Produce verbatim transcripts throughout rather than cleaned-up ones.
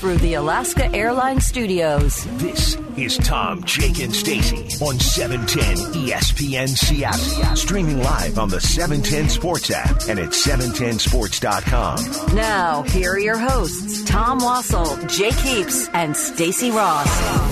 through the Alaska Airlines Studios. This is Tom, Jake, and Stacy on seven ten E S P N Seattle. Streaming live on the seven ten Sports app and at seven ten sports dot com. Now, here are your hosts, Tom Wassel, Jake Heaps, and Stacy Ross.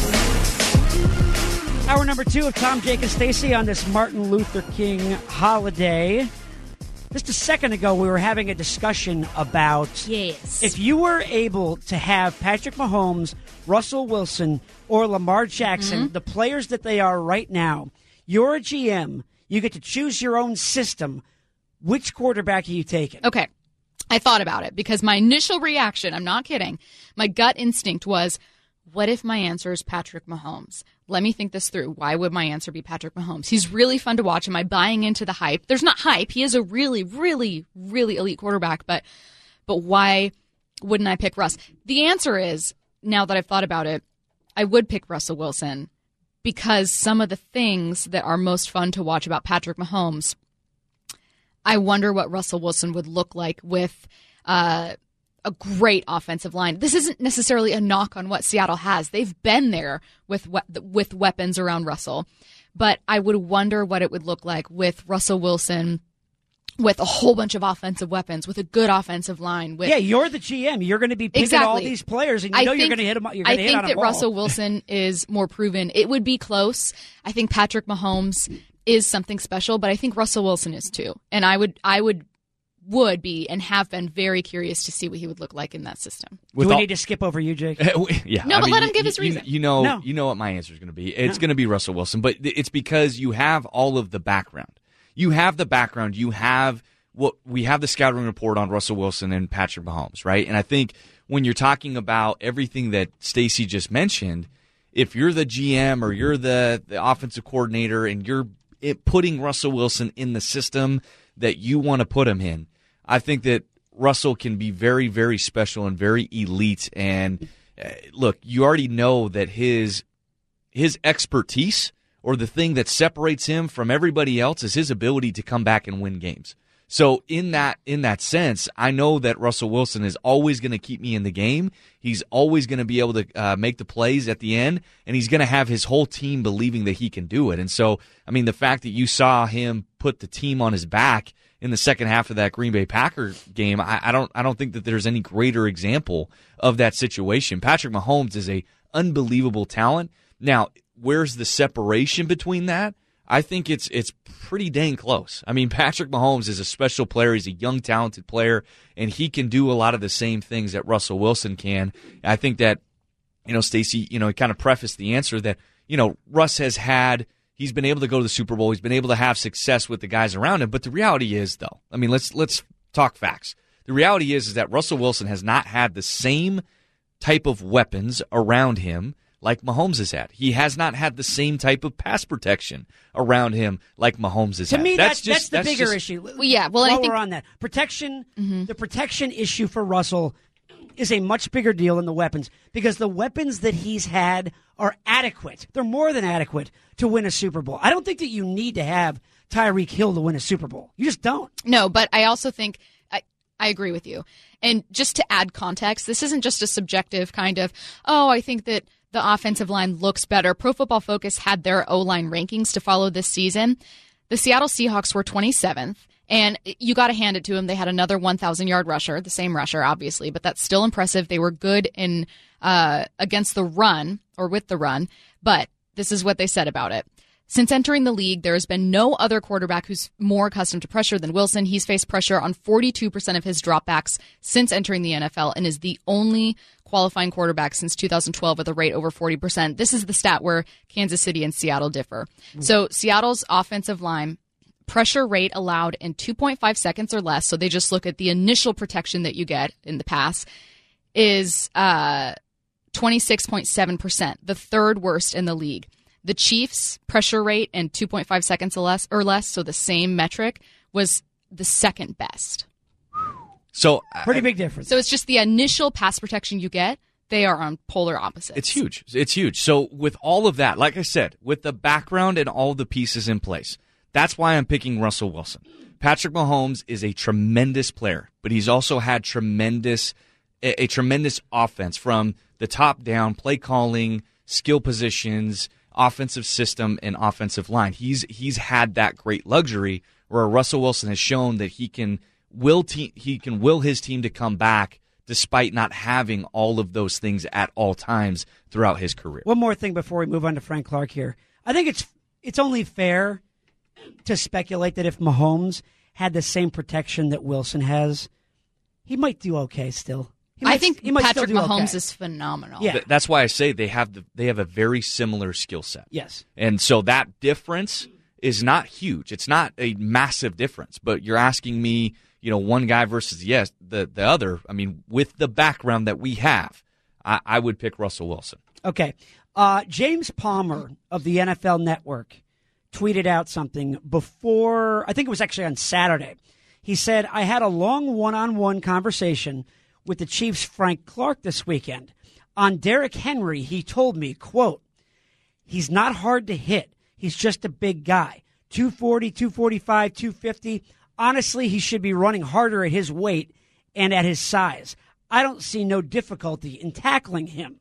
Hour number two of Tom, Jake, and Stacy on this Martin Luther King holiday. Just a second ago, we were having a discussion about yes. if you were able to have Patrick Mahomes, Russell Wilson, or Lamar Jackson, mm-hmm. the players that they are right now, you're a G M, you get to choose your own system. Which quarterback are you taking? Okay. I thought about it because my initial reaction, I'm not kidding, my gut instinct was, what if my answer is Patrick Mahomes? Let me think this through. Why would my answer be Patrick Mahomes? He's really fun to watch. Am I buying into the hype? There's not hype. He is a really, really, really elite quarterback, but but why wouldn't I pick Russ? The answer is, now that I've thought about it, I would pick Russell Wilson because some of the things that are most fun to watch about Patrick Mahomes, I wonder what Russell Wilson would look like with uh, a great offensive line. This isn't necessarily a knock on what Seattle has. They've been there with we- with weapons around Russell. But I would wonder what it would look like with Russell Wilson with a whole bunch of offensive weapons, with a good offensive line. With yeah, you're the G M. You're going to be picking exactly. all these players, and you I know think, you're going to hit them. You're I going to hit think on a that ball. Russell Wilson is more proven. It would be close. I think Patrick Mahomes is something special, but I think Russell Wilson is too. And I would, I would. would be and have been very curious to see what he would look like in that system. Do we all, need to skip over you, Jake? yeah, no, I but mean, let him you, give his you, reason. You know, no. you know what my answer is going to be. It's no. going to be Russell Wilson, but it's because you have all of the background. You have the background. You have what we have the scouting report on Russell Wilson and Patrick Mahomes, right? And I think when you're talking about everything that Stacy just mentioned, if you're the G M or you're the, the offensive coordinator and you're it, putting Russell Wilson in the system that you want to put him in, I think that Russell can be very, very special and very elite. And uh, look, you already know that his his expertise or the thing that separates him from everybody else is his ability to come back and win games. So in that in that sense, I know that Russell Wilson is always going to keep me in the game. He's always going to be able to uh, make the plays at the end, and he's going to have his whole team believing that he can do it. And so, I mean, the fact that you saw him put the team on his back in the second half of that Green Bay Packers game, I, I don't I don't think that there's any greater example of that situation. Patrick Mahomes is a unbelievable talent. Now, where's the separation between that? I think it's it's pretty dang close. I mean, Patrick Mahomes is a special player. He's a young, talented player, and he can do a lot of the same things that Russell Wilson can. I think that, you know, Stacy, you know, kind of prefaced the answer that, you know, Russ has had, he's been able to go to the Super Bowl. He's been able to have success with the guys around him. But the reality is, though, I mean, let's let's talk facts. The reality is, is that Russell Wilson has not had the same type of weapons around him like Mahomes has had. He has not had the same type of pass protection around him like Mahomes has to had. me, that's, that's, just, that's the that's bigger just, issue. Well, yeah, well, While I think we're on that. Protection, mm-hmm. the protection issue for Russell is a much bigger deal than the weapons because the weapons that he's had are adequate. They're more than adequate to win a Super Bowl. I don't think that you need to have Tyreek Hill to win a Super Bowl. You just don't. No, but I also think I, I agree with you. And just to add context, this isn't just a subjective kind of, oh, I think that the offensive line looks better. Pro Football Focus had their O-line rankings to follow this season. The Seattle Seahawks were twenty-seventh, and you got to hand it to them. They had another one thousand-yard rusher, the same rusher, obviously, but that's still impressive. They were good in uh, against the run or with the run, but this is what they said about it. Since entering the league, there has been no other quarterback who's more accustomed to pressure than Wilson. He's faced pressure on forty-two percent of his dropbacks since entering the N F L and is the only qualifying quarterback since two thousand twelve with a rate over forty percent. This is the stat where Kansas City and Seattle differ. So Seattle's offensive line pressure rate allowed in two point five seconds or less, so they just look at the initial protection that you get in the pass, is uh, twenty-six point seven percent, the third worst in the league. The Chiefs' pressure rate in two point five seconds or less, or less, so the same metric, was the second best. So Pretty big difference. So it's just the initial pass protection you get. They are on polar opposites. It's huge. It's huge. So with all of that, like I said, with the background and all the pieces in place, that's why I'm picking Russell Wilson. Patrick Mahomes is a tremendous player, but he's also had tremendous a, a tremendous offense from the top down, play calling, skill positions, offensive system, and offensive line. He's he's had that great luxury where Russell Wilson has shown that he can will te- he can will his team to come back despite not having all of those things at all times throughout his career. One more thing before we move on to Frank Clark here. I think it's it's only fair to speculate that if Mahomes had the same protection that Wilson has, he might do okay still. He might, I think he might Patrick still do Mahomes okay. is phenomenal. Yeah. Th- That's why I say they have the, they have a very similar skill set. Yes. And so that difference is not huge. It's not a massive difference, but you're asking me, you know, one guy versus yes, the the other. I mean, with the background that we have, I, I would pick Russell Wilson. Okay. Uh, James Palmer of the N F L Network tweeted out something before, I think it was actually on Saturday. He said, I had a long one-on-one conversation with the Chiefs' Frank Clark this weekend. On Derrick Henry, he told me, quote, he's not hard to hit. He's just a big guy. two forty, two forty-five, two fifty. Honestly, he should be running harder at his weight and at his size. I don't see no difficulty in tackling him.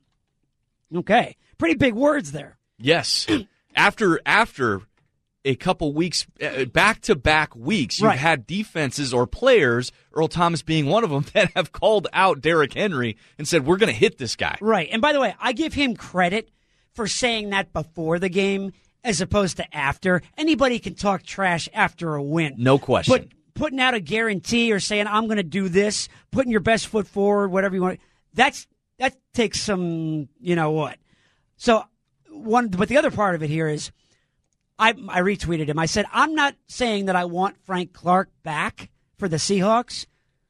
Okay. Pretty big words there. Yes. after after a couple weeks, uh, back-to-back weeks, you've Right. had defenses or players, Earl Thomas being one of them, that have called out Derrick Henry and said, we're going to hit this guy. Right. And by the way, I give him credit for saying that before the game as opposed to after. Anybody can talk trash after a win. No question. But putting out a guarantee or saying, I'm going to do this, putting your best foot forward, whatever you want, that's that takes some, you know what. So, one, but the other part of it here is, I, I retweeted him. I said, I'm not saying that I want Frank Clark back for the Seahawks,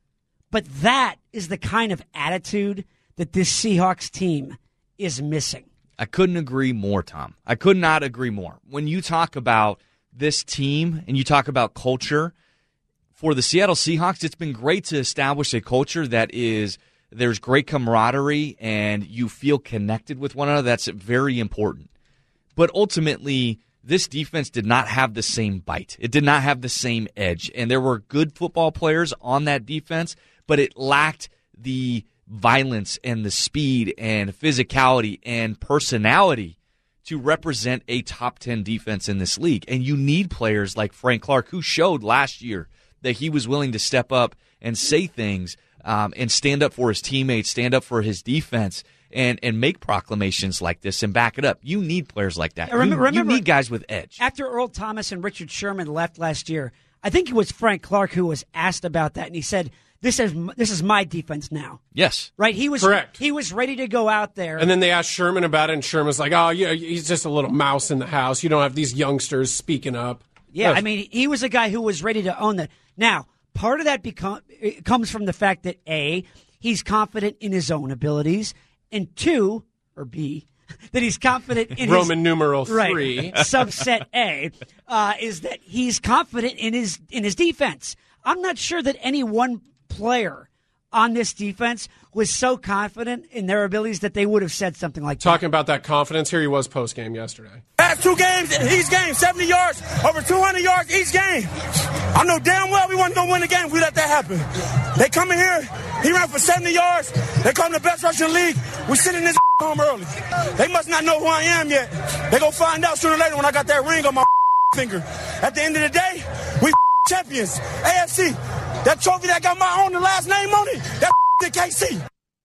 but that is the kind of attitude that this Seahawks team is missing. I couldn't agree more, Tom. I could not agree more. When you talk about this team and you talk about culture, for the Seattle Seahawks, it's been great to establish a culture that is, there's great camaraderie and you feel connected with one another. That's very important. But ultimately, this defense did not have the same bite. It did not have the same edge. And there were good football players on that defense, but it lacked the violence and the speed and physicality and personality to represent a top ten defense in this league. And you need players like Frank Clark, who showed last year that he was willing to step up and say things um, and stand up for his teammates, stand up for his defense, and and make proclamations like this and back it up. You need players like that. Remember, you, remember, you need guys with edge. After Earl Thomas and Richard Sherman left last year, I think it was Frank Clark who was asked about that, and he said, "This is this is my defense now." Yes, right. He was correct. He was ready to go out there, and then they asked Sherman about it, and Sherman was like, "Oh, yeah, he's just a little mouse in the house. You don't have these youngsters speaking up." Yeah, I mean, he was a guy who was ready to own that. Now, part of that become, it comes from the fact that A, he's confident in his own abilities, and two, or B, that he's confident in Roman his, numeral right, three. subset A, uh, is that he's confident in his in his defense. I'm not sure that any one player on this defense was so confident in their abilities that they would have said something like Talking that. about that confidence, here he was post-game yesterday. Last two games in each game, seventy yards, over two hundred yards each game. I know damn well we wasn't going to win the game if we let that happen. They come in here, he ran for seventy yards. They call him the best rusher in the league. We sitting this home early. They must not know who I am yet. They going to find out sooner or later when I got that ring on my finger. At the end of the day, we champions. A F C. That trophy that got my own, the last name on it, that the K C.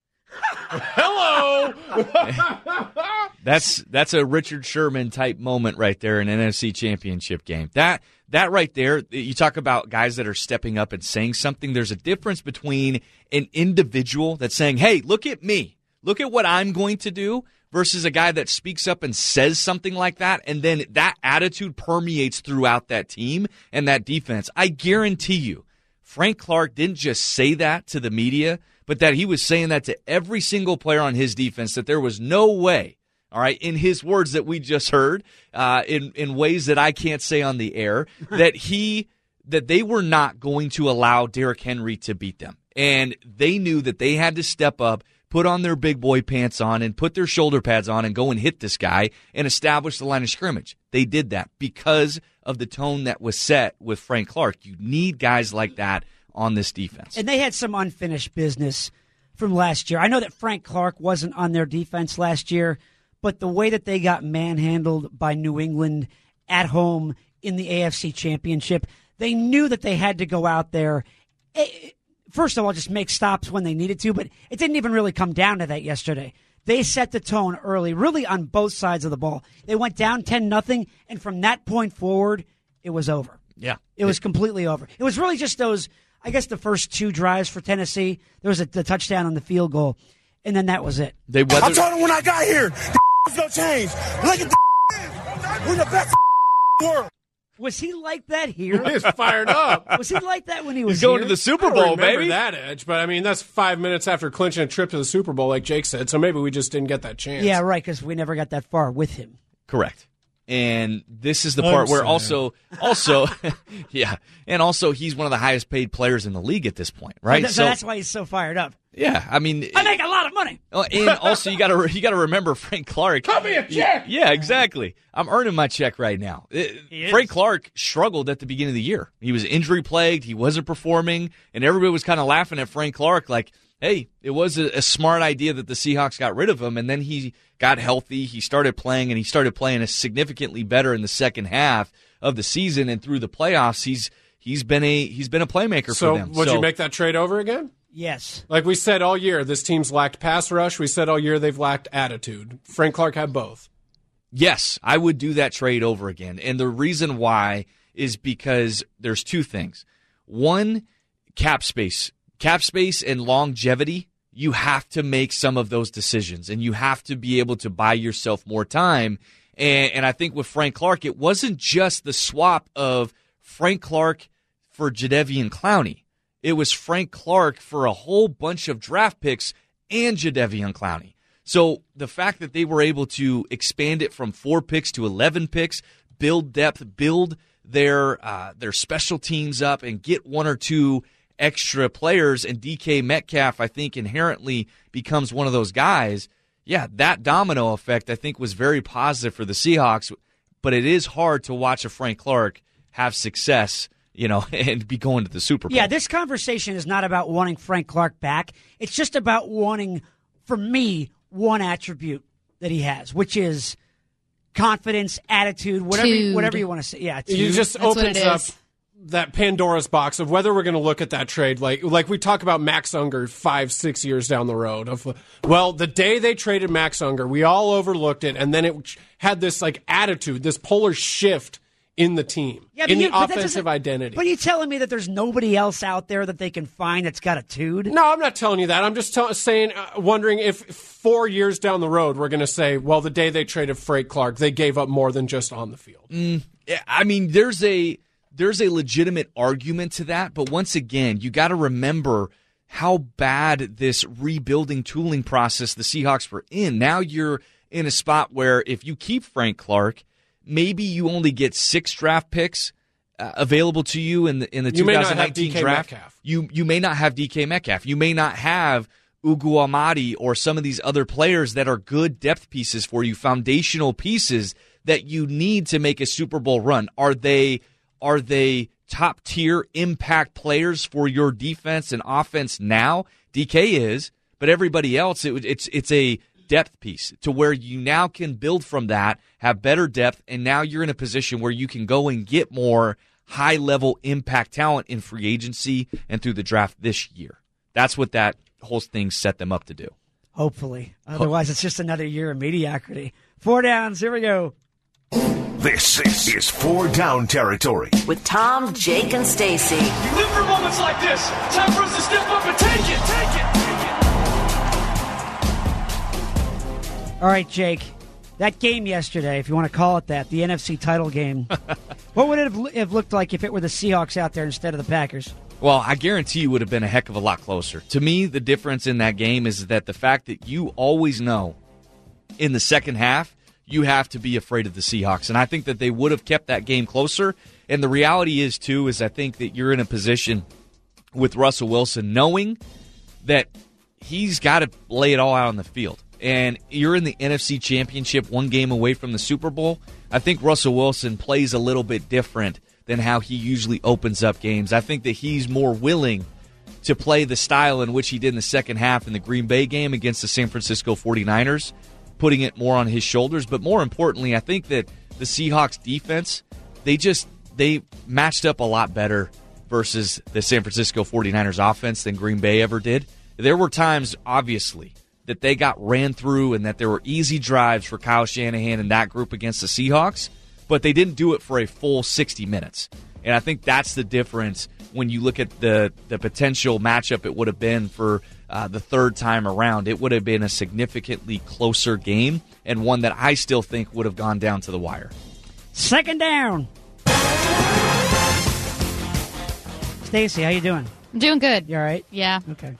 Hello. that's that's a Richard Sherman type moment right there in an N F C Championship game. That that right there, you talk about guys that are stepping up and saying something. There's a difference between an individual that's saying, "Hey, look at me, look at what I'm going to do," versus a guy that speaks up and says something like that, and then that attitude permeates throughout that team and that defense. I guarantee you, Frank Clark didn't just say that to the media, but that he was saying that to every single player on his defense, that there was no way, all right, in his words that we just heard, uh, in, in ways that I can't say on the air, that he that they were not going to allow Derrick Henry to beat them. And they knew that they had to step up, put on their big boy pants on, and put their shoulder pads on and go and hit this guy and establish the line of scrimmage. They did that because of the tone that was set with Frank Clark. You need guys like that on this defense. And they had some unfinished business from last year. I know that Frank Clark wasn't on their defense last year, but the way that they got manhandled by New England at home in the A F C Championship, they knew that they had to go out there. First of all, just make stops when they needed to, but it didn't even really come down to that yesterday. They set the tone early, really on both sides of the ball. They went down ten nothing, and from that point forward, it was over. Yeah. It was completely over. It was really just those, I guess, the first two drives for Tennessee. There was a the touchdown on the field goal, and then that was it. They weathered- I told him when I got here, the was going to change. Look at the we're the best world. Was he like that here? He was fired up. Was he like that when he was He's going here? to the Super I don't Bowl, remember baby. that edge, but I mean that's five minutes after clinching a trip to the Super Bowl, like Jake said. So maybe we just didn't get that chance. Yeah, right, because we never got that far with him. Correct. And this is the I'm part where sorry. also, also, yeah, and also he's one of the highest paid players in the league at this point, right? So, th- so that's why he's so fired up. yeah, I mean, I make a lot of money. Oh, and also you got to you got to remember Frank Clark. Cut me a check. Yeah, exactly. I'm earning my check right now. He Frank is. Clark struggled at the beginning of the year. He was injury plagued. He wasn't performing, and everybody was kind of laughing at Frank Clark, like, "Hey, it was a, a smart idea that the Seahawks got rid of him." And then he got healthy. He started playing, and he started playing a significantly better in the second half of the season and through the playoffs. He's he's been a he's been a playmaker So for them. would so, you make that trade over again? Yes. Like we said all year, this team's lacked pass rush. We said all year they've lacked attitude. Frank Clark had both. Yes, I would do that trade over again. And the reason why is because there's two things. One, cap space. Cap space and longevity. You have to make some of those decisions, and you have to be able to buy yourself more time. And, and I think with Frank Clark, it wasn't just the swap of Frank Clark for Jadeveon Clowney. It was Frank Clark for a whole bunch of draft picks and Jadeveon Clowney. So the fact that they were able to expand it from four picks to eleven picks, build depth, build their uh, their special teams up, and get one or two extra players, and D K Metcalf, I think, inherently becomes one of those guys. Yeah, that domino effect, I think, was very positive for the Seahawks, but it is hard to watch a Frank Clark have success, you know, and be going to the Super Bowl. Yeah, this conversation is not about wanting Frank Clark back. It's just about wanting, for me, one attribute that he has, which is confidence, attitude, whatever you, Tude. whatever you want to say. Yeah, It tude. just That's what opens it up is. that Pandora's box of whether we're going to look at that trade like like we talk about Max Unger five, six years down the road. Of well, the day they traded Max Unger, we all overlooked it, and then it had this like attitude, this polar shift in the team, Yeah, but in you- the but that offensive doesn't- identity. But you telling me that there's nobody else out there that they can find that's got a tude? No, I'm not telling you that. I'm just tell- saying, uh, wondering if four years down the road we're going to say, well, the day they traded Frank Clark, they gave up more than just on the field. Yeah, I mean, there's a there's a legitimate argument to that, but once again, you got to remember how bad this rebuilding tooling process the Seahawks were in. Now you're in a spot where if you keep Frank Clark, maybe you only get six draft picks uh, available to you in the in the You may not twenty nineteen have D K draft. Metcalf. You you may not have D K Metcalf. You may not have Ugu Amadi or some of these other players that are good depth pieces for you, foundational pieces that you need to make a Super Bowl run. Are they are they top tier impact players for your defense and offense now? D K is, but everybody else, it, it's it's a depth piece to where you now can build from that, have better depth, and now you're in a position where you can go and get more high-level impact talent in free agency and through the draft this year. That's what that whole thing set them up to do. Hopefully. Otherwise, it's just another year of mediocrity. Four downs. Here we go. This, this is four down territory. With Tom, Jake, and Stacy. We live for moments like this. Time for us to step up and take it, take it, take it. All right, Jake. That game yesterday, if you want to call it that, the N F C title game, what would it have, have looked like if it were the Seahawks out there instead of the Packers? Well, I guarantee you would have been a heck of a lot closer. To me, the difference in that game is that the fact that you always know in the second half, you have to be afraid of the Seahawks. And I think that they would have kept that game closer. And the reality is, too, is I think that you're in a position with Russell Wilson knowing that he's got to lay it all out on the field. And you're in the N F C Championship, one game away from the Super Bowl. I think Russell Wilson plays a little bit different than how he usually opens up games. I think that he's more willing to play the style in which he did in the second half in the Green Bay game against the San Francisco forty-niners, putting it more on his shoulders. But more importantly, I think that the Seahawks defense, they just they matched up a lot better versus the San Francisco forty-niners offense than Green Bay ever did. There were times, obviously, that they got ran through and that there were easy drives for Kyle Shanahan and that group against the Seahawks, but they didn't do it for a full sixty minutes. And I think that's the difference when you look at the, the potential matchup it would have been for uh, the third time around. It would have been a significantly closer game and one that I still think would have gone down to the wire. Second down. Stacey, how you doing? I'm doing good. You all right? Yeah. Okay.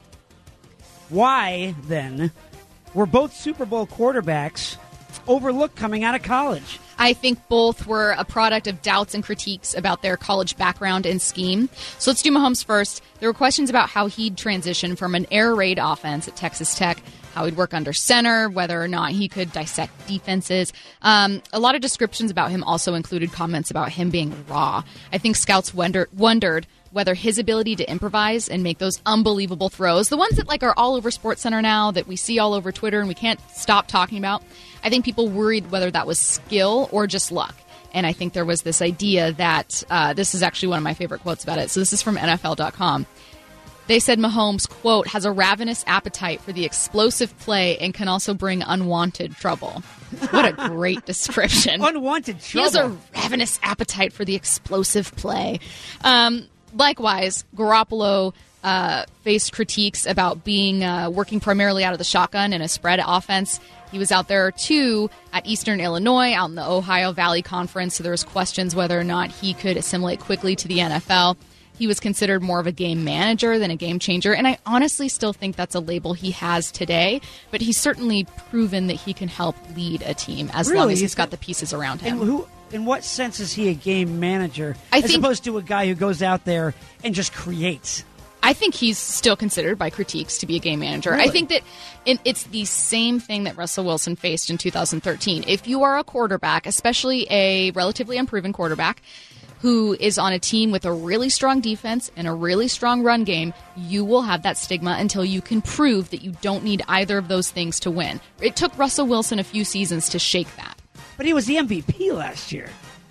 Why, then, were both Super Bowl quarterbacks overlooked coming out of college? I think both were a product of doubts and critiques about their college background and scheme. So let's do Mahomes first. There were questions about how he'd transition from an air raid offense at Texas Tech, how he'd work under center, whether or not he could dissect defenses. Um, a lot of descriptions about him also included comments about him being raw. I think scouts wonder, wondered whether his ability to improvise and make those unbelievable throws, the ones that like are all over SportsCenter now, that we see all over Twitter and we can't stop talking about, I think people worried whether that was skill or just luck. And I think there was this idea that, uh, this is actually one of my favorite quotes about it. So this is from N F L dot com. They said Mahomes, quote, has a ravenous appetite for the explosive play and can also bring unwanted trouble. What a great description. Unwanted trouble. He has a ravenous appetite for the explosive play. Um, likewise, Garoppolo uh, faced critiques about being uh, working primarily out of the shotgun in a spread offense. He was out there, too, at Eastern Illinois, out in the Ohio Valley Conference, so there was questions whether or not he could assimilate quickly to the N F L. He was considered more of a game manager than a game changer, and I honestly still think that's a label he has today, but he's certainly proven that he can help lead a team as Really? long as he's got the pieces around him. And who, in what sense is he a game manager I as think, opposed to a guy who goes out there and just creates? I think he's still considered by critiques to be a game manager. Really? I think that it, it's the same thing that Russell Wilson faced in two thousand thirteen. If you are a quarterback, especially a relatively unproven quarterback, who is on a team with a really strong defense and a really strong run game, you will have that stigma until you can prove that you don't need either of those things to win. It took Russell Wilson a few seasons to shake that. But he was the M V P last year.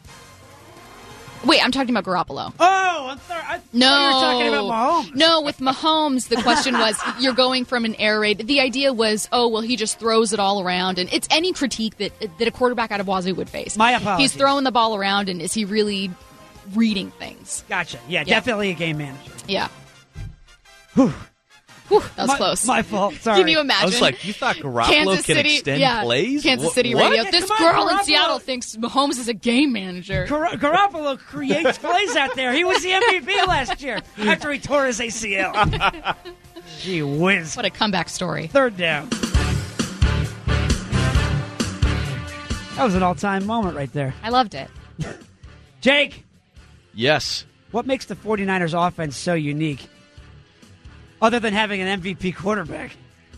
Wait, I'm talking about Garoppolo. Oh, I'm sorry. I No. thought you were talking about Mahomes. No, with Mahomes, the question was, you're going from an air raid. The idea was, oh, well, he just throws it all around. And it's any critique that, that a quarterback out of Wazoo would face. My apologies. He's throwing the ball around, and is he really reading things? Gotcha. Yeah, Yeah. definitely a game manager. Yeah. Whew. Whew, that was my, close. My fault. Sorry. Can you imagine? I was like, you thought Garoppolo Kansas can City, extend yeah, plays? Kansas What- City what? radio. Yeah, This come on, girl in Garoppolo. Seattle thinks Mahomes is a game manager. Gar- Garoppolo creates plays out there. He was the M V P last year after he tore his A C L. Gee whiz. What a comeback story. Third down. That was an all-time moment right there. I loved it. Jake, Yes. what makes the 49ers offense so unique? Other than having an M V P quarterback.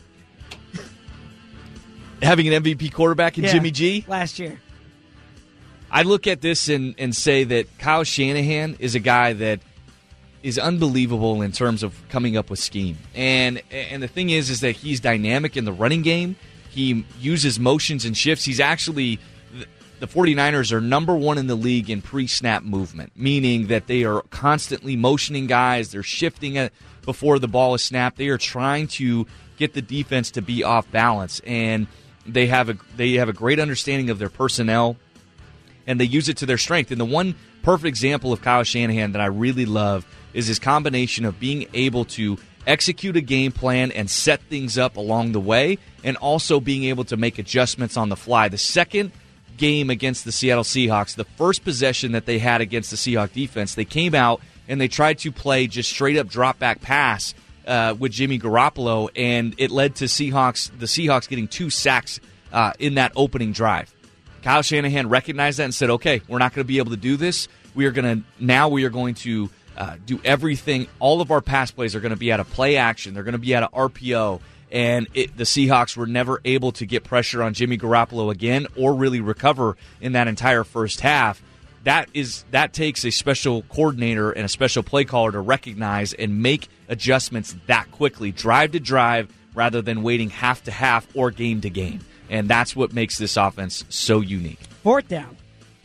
Having an M V P quarterback in Yeah, Jimmy G? last year. I look at this and, and say that Kyle Shanahan is a guy that is unbelievable in terms of coming up with scheme. And and the thing is, is that he's dynamic in the running game. He uses motions and shifts. He's actually, the 49ers are number one in the league in pre-snap movement, meaning that they are constantly motioning guys. They're shifting it before the ball is snapped. They are trying to get the defense to be off balance. And they have a they have a great understanding of their personnel, and they use it to their strength. And the one perfect example of Kyle Shanahan that I really love is his combination of being able to execute a game plan and set things up along the way, and also being able to make adjustments on the fly. The second game against the Seattle Seahawks, the first possession that they had against the Seahawks defense, they came out and they tried to play just straight-up drop-back pass uh, with Jimmy Garoppolo, and it led to Seahawks the Seahawks getting two sacks uh, in that opening drive. Kyle Shanahan recognized that and said, okay, we're not going to be able to do this. We are going to now we are going to uh, do everything. All of our pass plays are going to be out of play action. They're going to be out of R P O. And it, the Seahawks were never able to get pressure on Jimmy Garoppolo again or really recover in that entire first half. That is that takes a special coordinator and a special play caller to recognize and make adjustments that quickly, drive to drive, rather than waiting half to half or game to game. And that's what makes this offense so unique. Fourth down.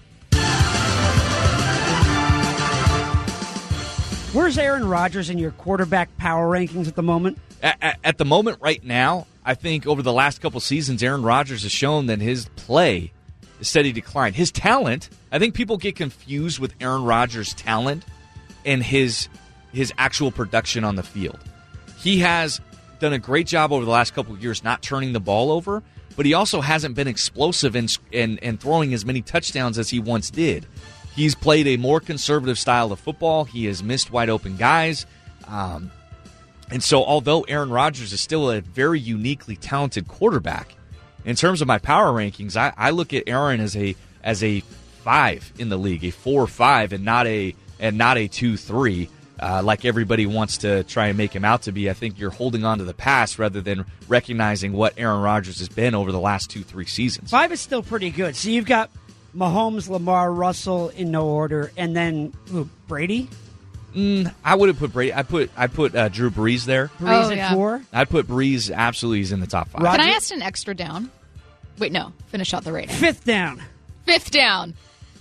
Where's Aaron Rodgers in your quarterback power rankings at the moment? At, at, at the moment right now, I think over the last couple seasons, Aaron Rodgers has shown that his play is steady decline. His talent, I think people get confused with Aaron Rodgers' talent and his his actual production on the field. He has done a great job over the last couple of years not turning the ball over, but he also hasn't been explosive and, and, and throwing as many touchdowns as he once did. He's played a more conservative style of football. He has missed wide open guys. Um, and so although Aaron Rodgers is still a very uniquely talented quarterback, in terms of my power rankings, I, I look at Aaron as a as a five in the league, a four or five, and not a and not a two three. Uh, like everybody wants to try and make him out to be. I think you're holding on to the past rather than recognizing what Aaron Rodgers has been over the last two, three seasons. Five is still pretty good. So you've got Mahomes, Lamar, Russell in no order, and then who, Brady? Mm, I would have put Brady. I put I put uh, Drew Brees there. Brees Oh, at yeah. four. I'd put Brees absolutely is in the top five. Rodgers? Can I ask an extra down? Wait, no. Finish out the rating. Fifth down. Fifth down.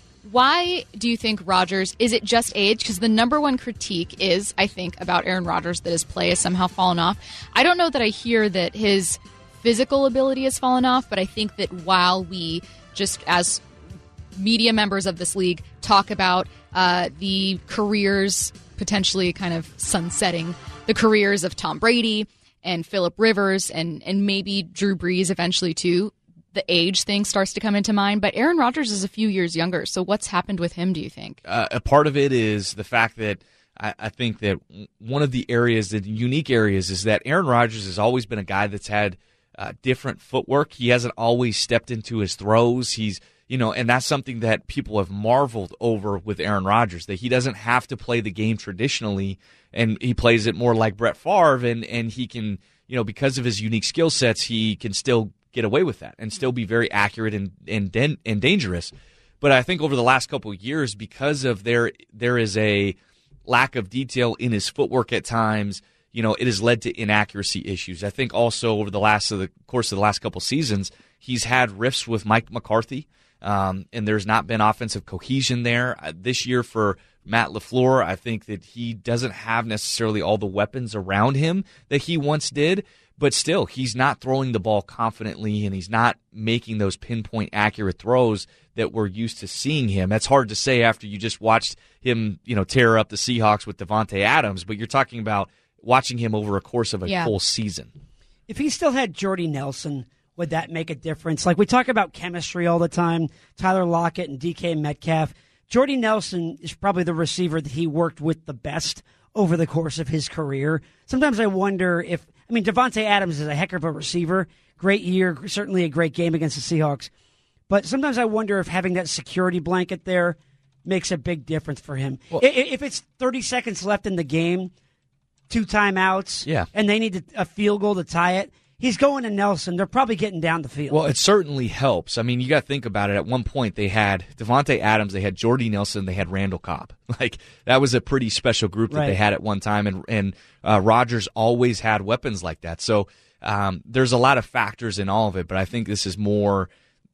Why do you think Rodgers, is it just age? Because the number one critique is, I think, about Aaron Rodgers that his play has somehow fallen off. I don't know that I hear that his physical ability has fallen off, but I think that while we just, as media members of this league, talk about uh, the careers potentially kind of sunsetting, the careers of Tom Brady and Phillip Rivers and, and maybe Drew Brees eventually too, the age thing starts to come into mind, but Aaron Rodgers is a few years younger. So what's happened with him, do you think? Uh, a part of it is the fact that I, I think that one of the areas, the unique areas, is that Aaron Rodgers has always been a guy that's had uh, different footwork. He hasn't always stepped into his throws. He's, you know, and that's something that people have marveled over with Aaron Rodgers, that he doesn't have to play the game traditionally, and he plays it more like Brett Favre, and, and he can, you know, because of his unique skill sets, he can still get away with that and still be very accurate and and, and dangerous. But I think over the last couple of years, because of there there is a lack of detail in his footwork at times, you know, it has led to inaccuracy issues. I think also over the last of the course of the last couple of seasons, he's had rifts with Mike McCarthy, um, and there's not been offensive cohesion there. Uh, this year for Matt LaFleur, I think that he doesn't have necessarily all the weapons around him that he once did. But still, he's not throwing the ball confidently, and he's not making those pinpoint accurate throws that we're used to seeing him. That's hard to say after you just watched him, you know, tear up the Seahawks with Devontae Adams, but you're talking about watching him over a course of a Yeah. whole season. If he still had Jordy Nelson, would that make a difference? Like we talk about chemistry all the time, Tyler Lockett and D K Metcalf. Jordy Nelson is probably the receiver that he worked with the best over the course of his career. Sometimes I wonder if, I mean, Devontae Adams is a heck of a receiver. Great year, certainly a great game against the Seahawks. But sometimes I wonder if having that security blanket there makes a big difference for him. Well, I- if it's thirty seconds left in the game, two timeouts, Yeah. and they need a field goal to tie it, he's going to Nelson. They're probably getting down the field. Well, it certainly helps. I mean, you got to think about it. At one point, they had Devontae Adams, they had Jordy Nelson, they had Randall Cobb. Like, that was a pretty special group that Right. they had at one time, and and uh, Rodgers always had weapons like that. So um, there's a lot of factors in all of it, but I think this is more.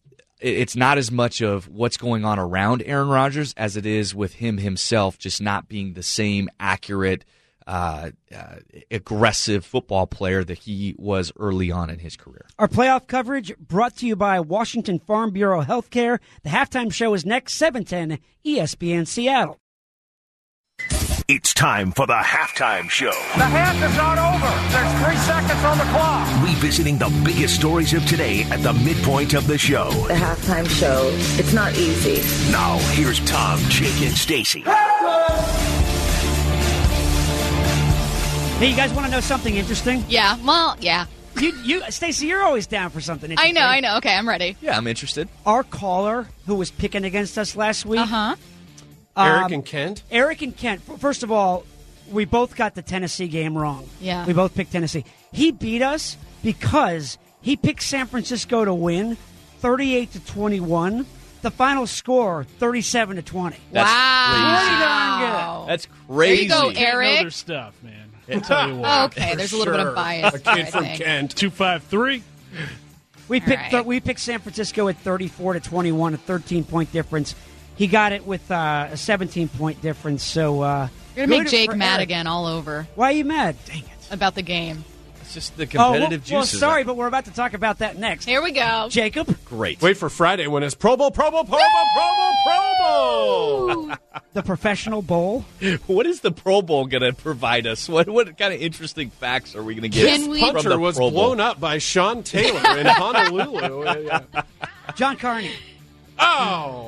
It's not as much of what's going on around Aaron Rodgers as it is with him himself just not being the same accurate, uh, uh, aggressive football player that he was early on in his career. Our playoff coverage brought to you by Washington Farm Bureau Healthcare. The halftime show is next, seven ten E S P N Seattle. It's time for the halftime show. The half is not over. There's three seconds on the clock. Revisiting the biggest stories of today at the midpoint of the show. The halftime show, it's not easy. Now, here's Tom, Jake, and Stacy. Hey, you guys want to know something interesting? Yeah, well, yeah. You, you, Stacey, you're always down for something I interesting. know, I know. Okay, I'm ready. Yeah, I'm interested. Our caller, who was picking against us last week, Uh-huh. Eric Um, and Kent. Eric and Kent, f- first of all, we both got the Tennessee game wrong. Yeah. We both picked Tennessee. He beat us because he picked San Francisco to win thirty-eight to twenty-one. The final score, thirty-seven to twenty. That's wow. Pretty darn good. That's There crazy. you go, Can't know Eric. their stuff, man. I'll tell you what. Okay, there's a little bit Sure. of bias. A there, kid I from think. Kent. two five three. We All picked right. we picked San Francisco at thirty-four to twenty-one, a thirteen-point difference. He got it with uh, a seventeen-point difference. So uh, You're gonna make good Jake for mad Eric. again all over Why are you mad? Dang it! about the game. It's just the Oh, well, competitive well, juices. sorry, but we're about to talk about that next. Here we go. Jacob, Great. Wait for Friday when it's Pro Bowl, Pro Bowl, Pro Bowl, Pro Bowl, Pro Bowl. the professional bowl. What is the Pro Bowl going to provide us? What what kind of interesting facts are we going to get Can we- from Punter the was Pro Bowl? blown up by Sean Taylor in Honolulu. Yeah. John Carney. Oh.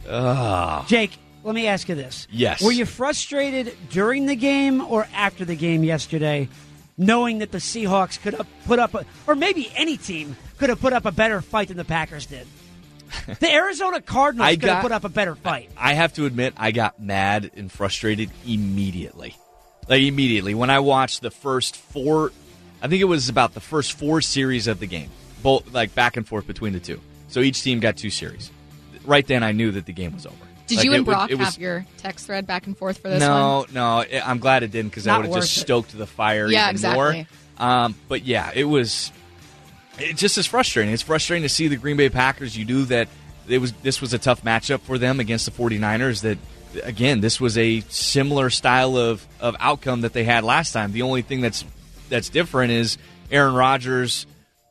Jake, let me ask you this. Yes. Were you frustrated during the game or after the game yesterday, knowing that the Seahawks could have put up, a, or maybe any team could have put up a better fight than the Packers did? The Arizona Cardinals I could have got- put up a better fight. I have to admit, I got mad and frustrated immediately. Like, immediately. When I watched the first four, I think it was about the first four series of the game, both like back and forth between the two. So each team got two series. Right then, I knew that the game was over. Did Like, you it and would- Brock it was- have your text thread back and forth for this no, one? no, it- I'm glad it didn't because I Not would have just worth it. stoked the fire Yeah, even exactly. more. Um, but yeah, it was. It just is frustrating. It's frustrating to see the Green Bay Packers. You knew that it was this was a tough matchup for them against the 49ers. That again, this was a similar style of, of outcome that they had last time. The only thing that's that's different is Aaron Rodgers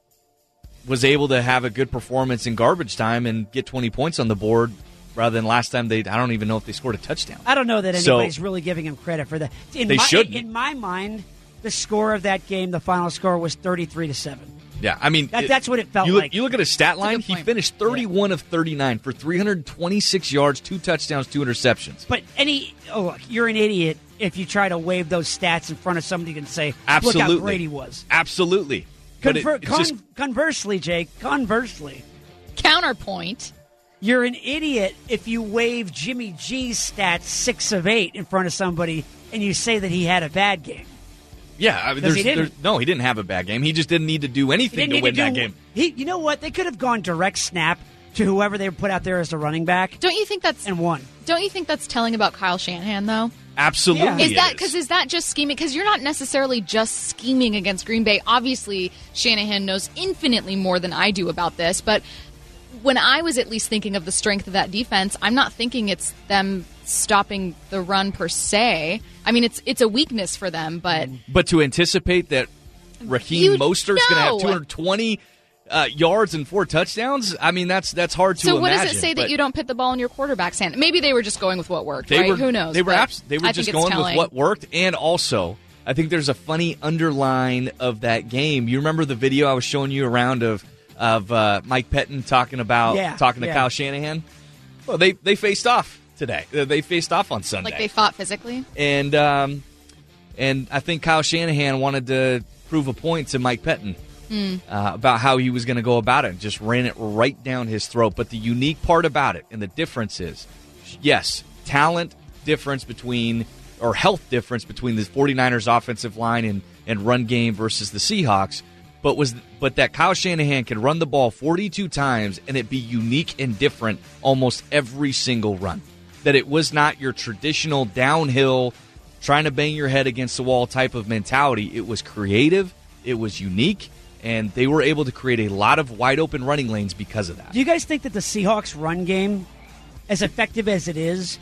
was able to have a good performance in garbage time and get twenty points on the board. Rather than last time, they I don't even know if they scored a touchdown. I don't know that So- anybody's really giving him credit for that. In They my, shouldn't. In my mind, the score of that game, the final score was thirty-three to seven. Yeah, I mean That- that's what it felt you look, like. You look at his stat line; good he point. finished thirty-one of thirty-nine for three hundred twenty-six yards, two touchdowns, two interceptions. But any, oh, look, you're an idiot if you try to wave those stats in front of somebody and say, Absolutely, look how great he was. Absolutely. But it- Conver- it's con- just- conversely, Jake, conversely, Counterpoint. you're an idiot if you wave Jimmy G's stats six of eight in front of somebody and you say that he had a bad game. yeah, I mean, 'Cause there's, he didn't. there's no, he didn't have a bad game. He just didn't need to do He anything didn't to need win to that do, game. He, you know what? They could have gone direct snap to whoever they put out there as the running back Don't you think that's and won. Don't you think that's telling about Kyle Shanahan though? Absolutely, Yeah. Is it that because is that just scheming? Because you're not necessarily just scheming against Green Bay. Obviously, Shanahan knows infinitely more than I do about this. But when I was at least thinking of the strength of that defense, I'm not thinking it's them stopping the run per se. I mean, it's it's a weakness for them, but But to anticipate that Raheem You Mostert's going to have know. two hundred twenty uh, yards and four touchdowns, I mean that's that's hard to so imagine. what does it say that but you don't put the ball in your quarterback's hand? Maybe they were just going with what worked, They right? were, Who knows? They were But abs- they were I just think it's going with telling. what worked, and also I think there's a funny underline of that game. You remember the video I was showing you around of of uh, Mike Pettin talking about Yeah, talking to yeah. Kyle Shanahan? Well, they they faced off today. Uh, They faced off on Sunday, Like they fought physically. and um, and I think Kyle Shanahan wanted to prove a point to Mike Pettin. Uh, about how he was going to go about it and just ran it right down his throat. But the unique part about it and the difference is, yes, talent difference between, or health difference between the 49ers offensive line and, and run game versus the Seahawks, but was but that Kyle Shanahan can run the ball forty-two times and it be unique and different almost every single run. That it was not your traditional downhill, trying to bang your head against the wall type of mentality. It was creative, it was unique, and they were able to create a lot of wide open running lanes because of that. Do you guys think that the Seahawks run game, as effective as it is,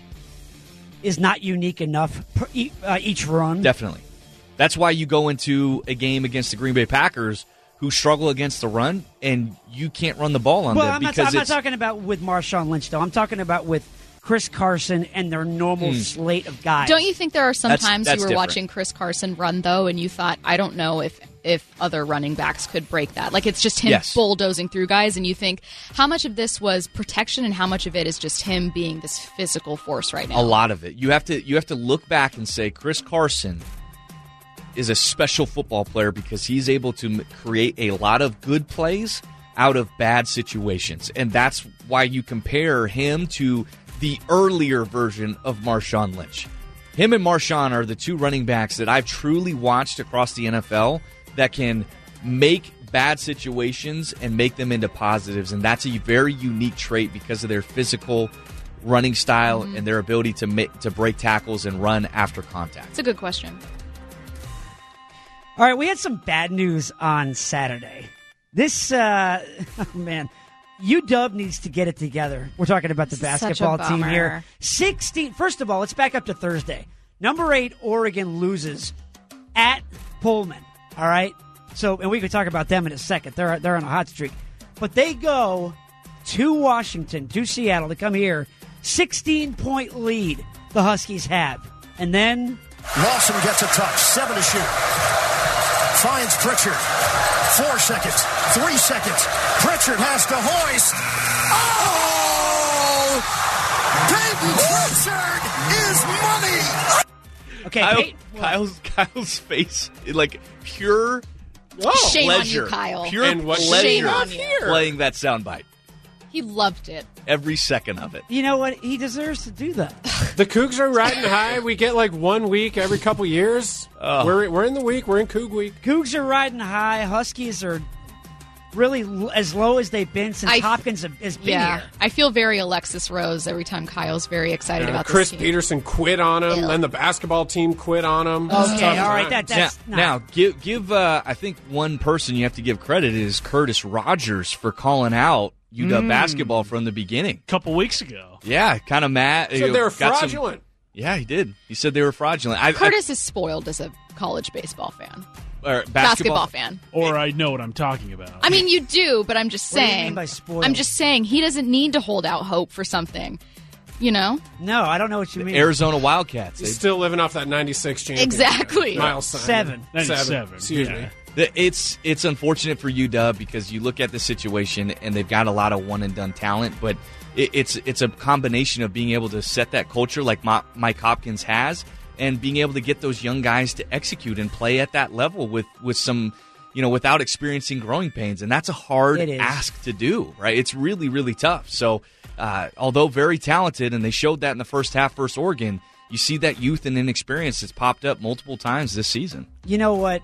is not unique enough per e- uh, each run? Definitely. That's why you go into a game against the Green Bay Packers who struggle against the run, and you can't run the ball on Well, them I'm not, because I'm not it's talking about with Marshawn Lynch, though. I'm talking about with Chris Carson and their normal slate of guys. Don't you think there are some That's- times that's you were different. watching Chris Carson run though, and you thought, I don't know if if other running backs could break that? Like it's just him Yes. bulldozing through guys, and you think how much of this was protection and how much of it is just him being this physical force right now? a lot of it. You have to you have to look back and say Chris Carson is a special football player because he's able to m- create a lot of good plays out of bad situations, and that's why you compare him to the earlier version of Marshawn Lynch. Him and Marshawn are the two running backs that I've truly watched across the N F L that can make bad situations and make them into positives, and that's a very unique trait because of their physical running style and their ability to make, to break tackles and run after contact. It's a good question. All right, we had some bad news on Saturday. This, uh, oh man, U W needs to get it together. We're talking about the Such a basketball team bummer. here. sixteen First of all, let's back up to Thursday. Number eight, Oregon loses at Pullman. All right? So, and we could talk about them in a second. They're, they're on a hot streak. But they go to Washington, to Seattle, to come here. sixteen-point lead the Huskies have. And then Lawson gets a touch. Seven to shoot. Finds Pritchard. Four seconds. Three seconds. Pritchard has to hoist. Oh! Peyton Pritchard is money! Okay, Kyle, Peyton, Kyle's Kyle's face, like pure Oh, Shame on pleasure, you, Kyle. pure And what- pleasure Shame on you. playing that soundbite. He loved it. Every second of it. you know what? He deserves to do that. The Cougs are riding high. We get like one week every couple years. Oh. We're we're in the week. We're in Coug week. Cougs are riding high. Huskies are really l- as low as they've been since I- Hopkins has been Yeah, here. I feel very Alexis Rose every time Kyle's very excited Uh, about Chris this team. Peterson quit on him. Ew. Then the basketball team quit on him. It's Okay, tough all right, times. that, that's now, not. now, give give. Uh, I think one person you have to give credit is Curtis Rogers for calling out U W basketball from the beginning. couple weeks ago. Yeah, kind of mad. So they were Got some- fraudulent. yeah, he did. He said they were fraudulent. I, Curtis is spoiled as a college baseball fan, I, or basketball, basketball, fan. Or I know what I'm talking about. I mean, you do, but I'm just What do you saying. mean by spoiled? I'm just saying he doesn't need to hold out hope for something. You know? No, I don't know what you mean. Arizona Wildcats. He's They- still living off that ninety-six championship. Exactly. Miles Simon. Seven. ninety-seven. Excuse yeah. me. The- It's it's unfortunate for U W because you look at the situation and they've got a lot of one and done talent, but it, it's it's a combination of being able to set that culture like Ma- Mike Hopkins has, and being able to get those young guys to execute and play at that level with with some, you know, without experiencing growing pains, and that's a hard It is. ask to do, right? It's really really tough. So uh, although very talented, and they showed that in the first half versus Oregon, you see that youth and inexperience that's popped up multiple times this season. You know what?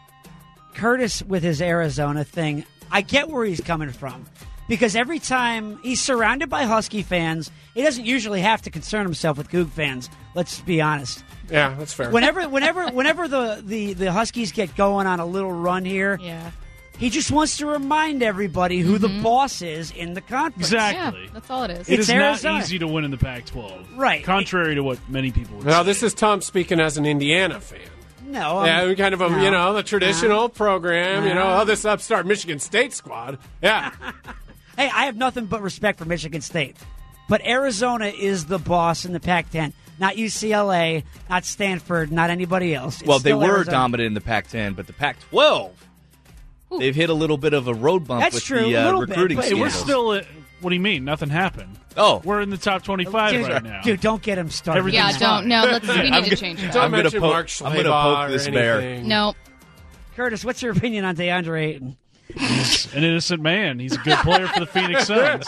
Curtis with his Arizona thing, I get where he's coming from. Because every time he's surrounded by Husky fans, he doesn't usually have to concern himself with Coug fans. Let's be honest. Yeah, that's fair. Whenever, whenever, whenever the, the, the Huskies get going on a little run here, Yeah. he just wants to remind everybody who the boss is in the conference. Exactly. Yeah, that's all it is. It It's is Arizona. not easy to win in the Pac twelve. Right. Contrary to what many people would Now, say. this is Tom speaking as an Indiana fan. No, um, Yeah, we kind of a, no. you know, the traditional program, you know, No. oh, this upstart Michigan State squad. Yeah. Hey, I have nothing but respect for Michigan State. But Arizona is the boss in the Pac ten. Not U C L A, not Stanford, not anybody else. It's Well, they still were Arizona. dominant in the Pac ten, but the Pac twelve, they've hit a little bit of a road bump That's with true, the a uh, little bit, recruiting but- Hey, we're scandals. still at, what do you mean? Nothing happened. Oh. We're in the top twenty-five Dude, right now. dude, don't get him started. Everything's yeah, on that. don't. No, let's, we need I'm to go- change that. Don't I'm gonna mention poke- Mark I'm gonna Schlabach poke or this bear. anything. No. Curtis, what's your opinion on DeAndre Ayton? He's an innocent man. He's a good player for the Phoenix Suns.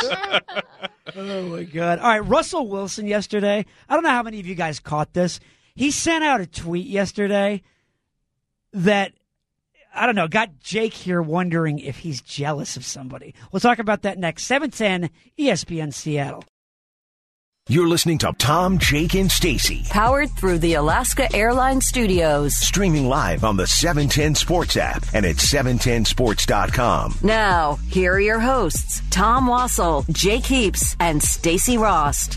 Oh, my God. All right, Russell Wilson yesterday. I don't know how many of you guys caught this. He sent out a tweet yesterday that, I don't know, got Jake here wondering if he's jealous of somebody. We'll talk about that next. seven ten E S P N Seattle. You're listening to Tom, Jake, and Stacy. Powered through the Alaska Airlines Studios. Streaming live on the seven ten Sports app and at seven ten sports dot com. Now, here are your hosts, Tom Wassel, Jake Heaps, and Stacy Rost.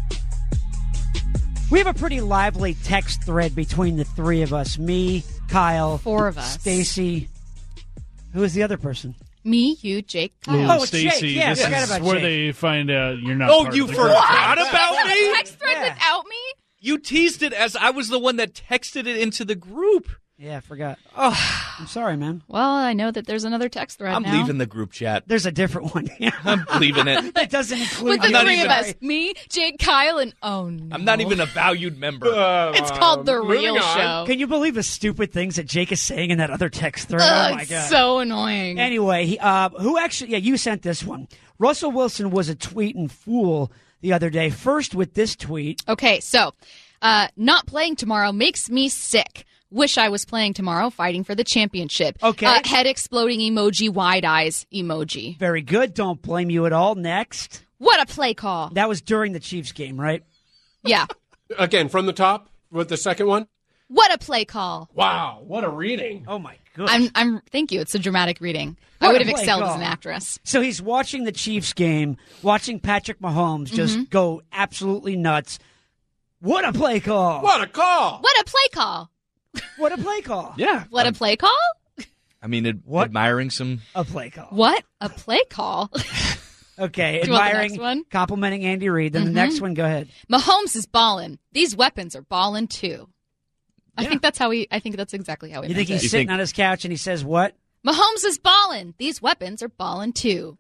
We have a pretty lively text thread between the three of us. Me, Kyle. Four of us. Stacy. Who is the other person? Me, you, Jake, Kyle. Ooh, Oh, it's Jake. Stacy, Yeah, I this forgot is about where Jake. they find out you're not. Oh, part you of the forgot group. about me? Text thread Yeah. without me? You teased it as I was the one that texted it into the group. Yeah, I forgot. Oh, I'm sorry, man. Well, I know that there's another text thread I'm now. leaving the group chat. There's a different one. I'm leaving it. That doesn't include With the you. not three even- of us. Me, Jake, Kyle, and oh no. I'm not even a valued member. It's called The moving Real on. Show. Can you believe the stupid things that Jake is saying in that other text thread? Ugh, Oh, my it's God. so annoying. Anyway, he, uh, who actually, yeah, you sent this one. Russell Wilson was a tweeting fool the other day. First with this tweet. Okay, so uh, not playing tomorrow makes me sick. Wish I was playing tomorrow, fighting for the championship. Okay. Uh, head exploding emoji, wide eyes emoji. Very good. Don't blame you at all. Next. What a play call. That was during the Chiefs game, right? Yeah. Again, from the top with the second one. What a play call. Wow, what a reading. Oh, my goodness. I'm, I'm, thank you. It's a dramatic reading. What I would a have play excelled call. as an actress. So he's watching the Chiefs game, watching Patrick Mahomes just Mm-hmm. go absolutely nuts. What a play call. What a call. What a play call. What a play call. Yeah. What a play call? I mean, ad- What? admiring some. A play call. What a play call. Okay, Do you want the admiring, next one? complimenting Andy Reid. Then Mhm. the next one, go ahead. Mahomes is balling. These weapons are balling too. I Yeah. think that's how he. I think that's exactly how he. You think meant he's it. sitting think- on his couch and he says what? Mahomes is balling. These weapons are balling too.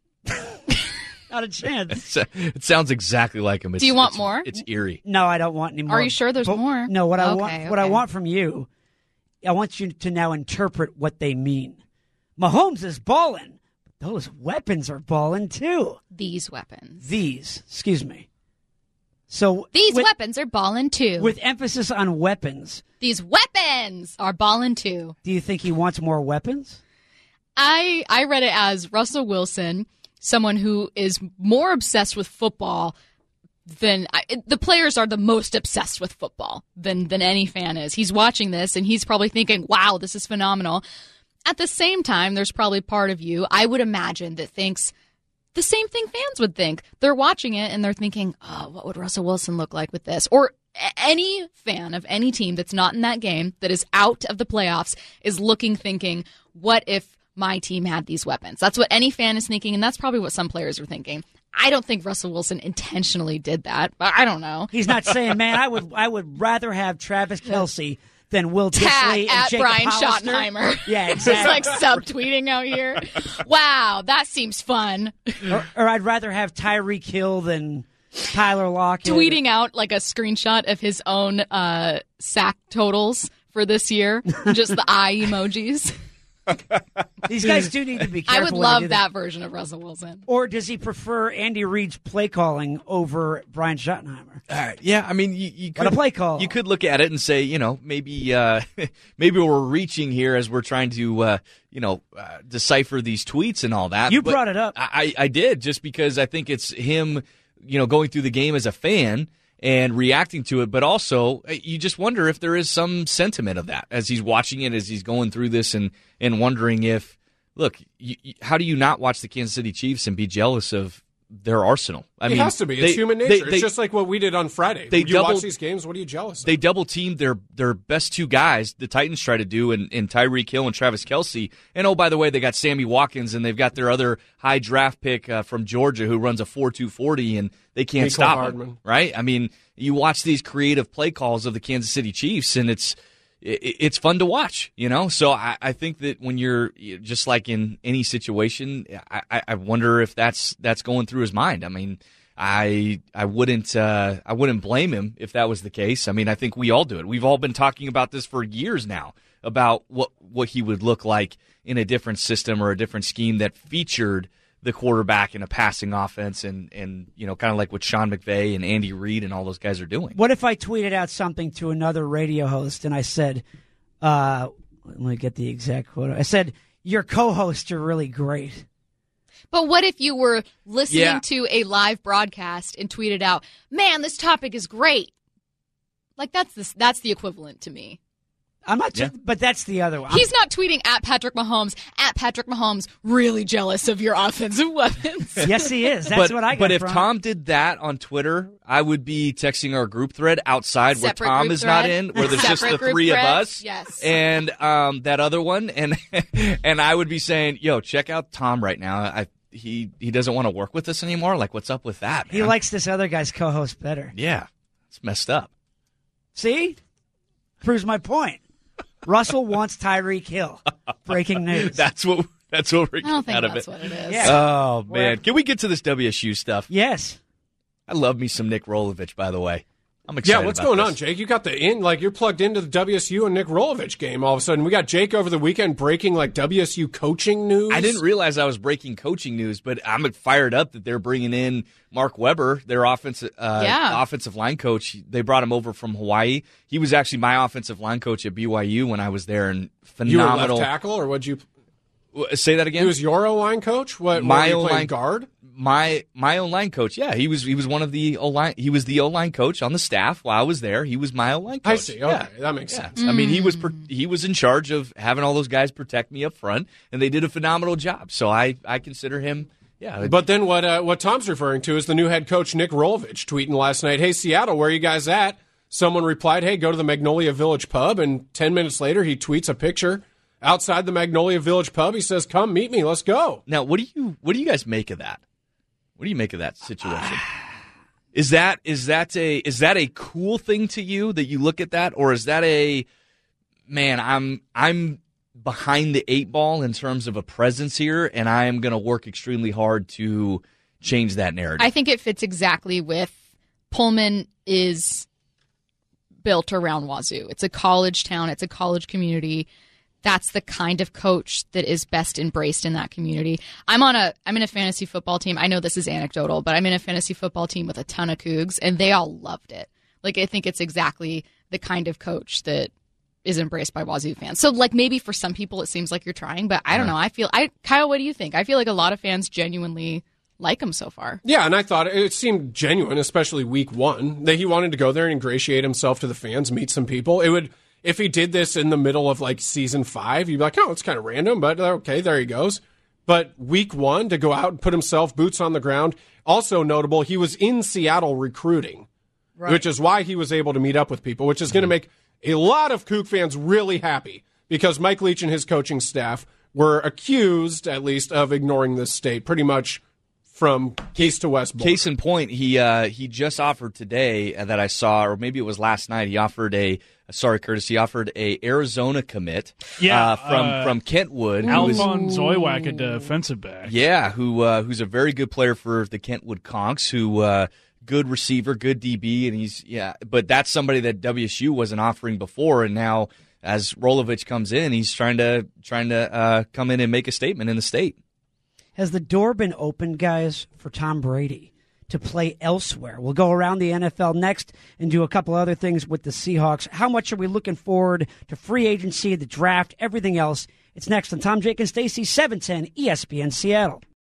Not a chance. It's, uh, it sounds exactly like him. It's, Do you want it's- more? It's eerie. No, I don't want any more. Are you sure there's But- more? No, what I Okay, want what I okay. want from you, I want you to now interpret what they mean. Mahomes is balling. Those weapons are balling too. These weapons. These, excuse me. So These with, weapons are balling too. with emphasis on weapons, These weapons are balling too. do you think he wants more weapons? I I read it as Russell Wilson, someone who is more obsessed with football than I, the players are the most obsessed with football than than any fan is. He's watching this and he's probably thinking, "Wow, this is phenomenal." At the same time, there's probably part of you, I would imagine, that thinks the same thing fans would think. They're watching it and they're thinking, "Oh, what would Russell Wilson look like with this?" Or a- any fan of any team that's not in that game, that is out of the playoffs, is looking, thinking, "What if my team had these weapons?" That's what any fan is thinking, and that's probably what some players are thinking. I don't think Russell Wilson intentionally did that, but I don't know. He's not saying, "Man, I would I would rather have Travis Kelce than Will Tag Dissly and at Jacob Brian Hollister." Schottenheimer. Yeah, It's exactly. like subtweeting out here. Wow, that seems fun. or, or I'd rather have Tyreek Hill than Tyler Lockett. Tweeting out like a screenshot of his own uh, sack totals for this year, just the eye emojis. These guys do need to be I careful. would when they love do that version of Russell Wilson. Or does he prefer Andy Reid's play calling over Brian Schottenheimer? All right. Yeah, I mean, you, you could What a play call. You could look at it and say, you know, maybe uh, maybe we're reaching here as we're trying to, uh, you know, uh, decipher these tweets and all that. You But brought it up. I, I did, just because I think it's him, you know, going through the game as a fan and reacting to it, but also you just wonder if there is some sentiment of that as he's watching it, as he's going through this, and and wondering if, look, you, you, how do you not watch the Kansas City Chiefs and be jealous of their arsenal? I It mean, has to be. It's they- human they- nature. they- it's just like what we did on Friday. they you doubled- watch these games, what are you jealous of? They double teamed their their best two guys. The Titans try to do in, in Tyreek Hill and Travis Kelce. And oh, by the way, they got Sammy Watkins, and they've got their other high draft pick uh, from Georgia who runs a four two forty, and they can't Mecole stop Hardman. him. Right? I mean, you watch these creative play calls of the Kansas City Chiefs, and it's it, it's fun to watch. You know, so I, I think that when you're just like in any situation, I, I wonder if that's that's going through his mind. I mean. I I wouldn't uh, I wouldn't blame him if that was the case. I mean, I think we all do it. We've all been talking about this for years now, about what what he would look like in a different system or a different scheme that featured the quarterback in a passing offense, and and you know, kind of like what Sean McVay and Andy Reid and all those guys are doing. What if I tweeted out something to another radio host and I said, uh, let me get the exact quote. I said, "Your co-hosts are really great." But what if you were listening Yeah. to a live broadcast and tweeted out, "Man, this topic is great." Like that's the, that's the equivalent to me. I'm not, Yeah. but that's the other one. He's not tweeting at Patrick Mahomes, at Patrick Mahomes, really jealous of your offensive weapons. Yes, he is. That's but, what I got But if from. Tom did that on Twitter, I would be texting our group thread outside Separate where Tom group is not thread. in, where there's just Separate the group three thread. of us, Yes. and um, that other one, and and I would be saying, "Yo, check out Tom right now. I he he doesn't want to work with us anymore. Like, what's up with that? Man? He likes this other guy's co-host better. yeah, it's messed up." See? Proves my point. Russell wants Tyreek Hill. Breaking news. That's what that's what we're I don't getting think out of that's it. what it is. Yeah. Oh man, Where- can we get to this W S U stuff? Yes. I love me some Nick Rolovich, by the way. I'm Yeah, excited. what's about going this. on, Jake? You got the in, like you're plugged into the W S U and Nick Rolovich game all of a sudden. We got Jake over the weekend breaking like W S U coaching news. I didn't realize I was breaking coaching news, but I'm fired up that they're bringing in Mark Weber, their offensive uh, Yeah. offensive line coach. They brought him over from Hawaii. He was actually my offensive line coach at B Y U when I was there, and You were phenomenal. left tackle, or what'd you? W- Say that again. He was your O line coach. What? My were you O-line- playing guard? my my O-line coach, yeah, he was he was one of the O-line. He was the O-line coach on the staff while I was there. He was my O-line coach. I see. Okay, yeah. that makes yeah. sense. I mean, he was he was in charge of having all those guys protect me up front, and they did a phenomenal job. So I, I consider him. Yeah. But then what uh, what Tom's referring to is the new head coach Nick Rolovich tweeting last night, "Hey Seattle, where are you guys at?" Someone replied, "Hey, go to the Magnolia Village Pub." And ten minutes later, he tweets a picture outside the Magnolia Village Pub. He says, "Come meet me. Let's go." Now, what do you what do you guys make of that? What do you make of that situation? Is that is that a is that a cool thing to you that you look at that, or is that a man? I'm I'm behind the eight ball in terms of a presence here, and I am going to work extremely hard to change that narrative. I think it fits exactly with Pullman is built around Wazoo. It's a college town. It's a college community. That's the kind of coach that is best embraced in that community. I'm on a I'm in a fantasy football team. I know this is anecdotal, but I'm in a fantasy football team with a ton of Cougs, and they all loved it. Like, I think it's exactly the kind of coach that is embraced by Wazoo fans. So, like, maybe for some people it seems like you're trying, but I don't know. I feel I Kyle, what do you think? I feel like a lot of fans genuinely like him so far. Yeah, and I thought it seemed genuine, especially week one, that he wanted to go there and ingratiate himself to the fans, meet some people. It would. If he did this in the middle of, like, season five, you'd be like, oh, it's kind of random, but okay, there he goes. But week one, to go out and put himself boots on the ground, also notable, he was in Seattle recruiting, right, which is why he was able to meet up with people, which is going to make a lot of Coug fans really happy, because Mike Leach and his coaching staff were accused, at least, of ignoring this state pretty much from east to west border. Case in point, he uh, he just offered today uh, that I saw, or maybe it was last night, he offered a, sorry, Curtis, he offered a Arizona commit yeah, uh, from, uh, from Kentwood. Alphonse Zoywak, a defensive back. Yeah, who uh, who's a very good player for the Kentwood Conks, who uh, good receiver, good D B, and he's, yeah, but that's somebody that W S U wasn't offering before, and now as Rolovich comes in, he's trying to, trying to uh, come in and make a statement in the state. Has the door been opened, guys, for Tom Brady to play elsewhere? We'll go around the N F L next and do a couple other things with the Seahawks. How much are we looking forward to free agency, the draft, everything else? It's next on Tom, Jake, and Stacey, seven ten E S P N Seattle.